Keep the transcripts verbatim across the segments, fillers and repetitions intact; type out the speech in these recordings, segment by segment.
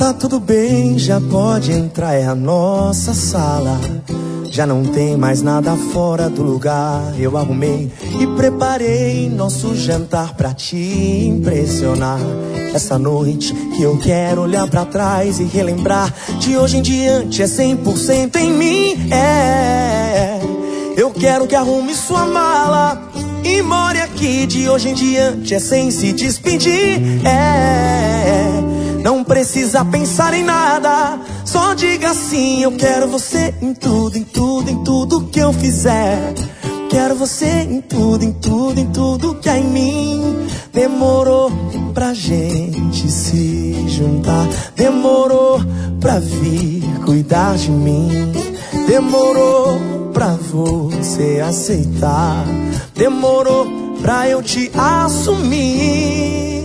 Tá tudo bem, já pode entrar, é a nossa sala. Já não tem mais nada fora do lugar. Eu arrumei e preparei nosso jantar pra te impressionar. Essa noite que eu quero olhar pra trás e relembrar. De hoje em diante é cem por cento em mim, é. Eu quero que arrume sua mala e more aqui. De hoje em diante é sem se despedir, é. Não precisa pensar em nada, só diga sim. Eu quero você em tudo, em tudo, em tudo que eu fizer. Quero você em tudo, em tudo, em tudo que há em mim. Demorou pra gente se juntar, demorou pra vir cuidar de mim, demorou pra você aceitar, demorou pra eu te assumir.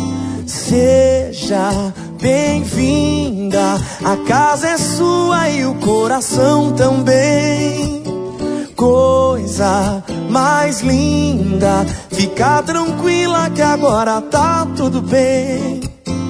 Seja bem-vinda, a casa é sua e o coração também. Coisa mais linda, fica tranquila que agora tá tudo bem.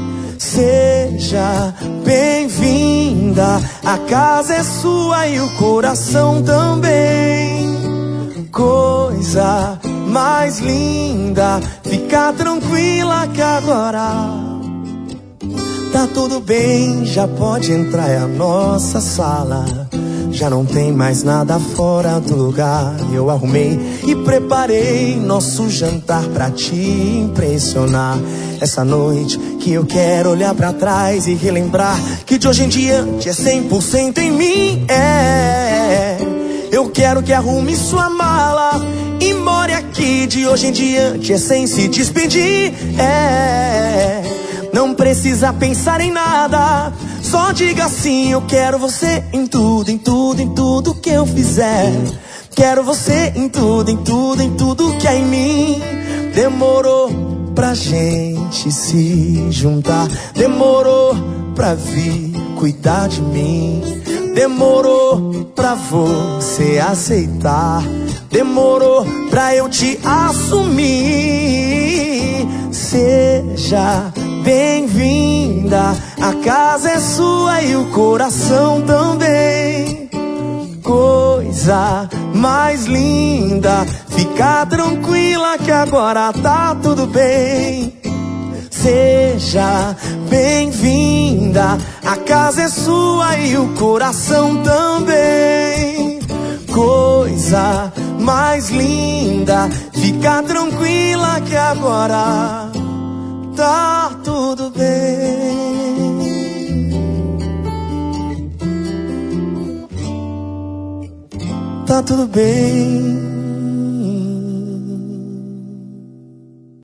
Seja bem-vinda, a casa é sua e o coração também. Coisa mais linda, fica tranquila que agora tá tudo bem, já pode entrar, é a nossa sala. Já não tem mais nada fora do lugar. Eu arrumei e preparei nosso jantar pra te impressionar. Essa noite que eu quero olhar pra trás e relembrar que de hoje em diante é cem por cento em mim, é. Eu quero que arrume sua mala e more aqui. De hoje em diante é sem se despedir, é. Não precisa pensar em nada, só diga sim. Eu quero você em tudo, em tudo, em tudo que eu fizer. Quero você em tudo, em tudo, em tudo que há em mim. Demorou pra gente se juntar, demorou pra vir cuidar de mim, demorou pra você aceitar, demorou pra eu te assumir. Seja bem-vinda, a casa é sua e o coração também. Coisa mais linda, fica tranquila que agora tá tudo bem. Seja bem-vinda, a casa é sua e o coração também. Coisa mais linda, fica tranquila que agora tá tudo bem. Tá tudo bem.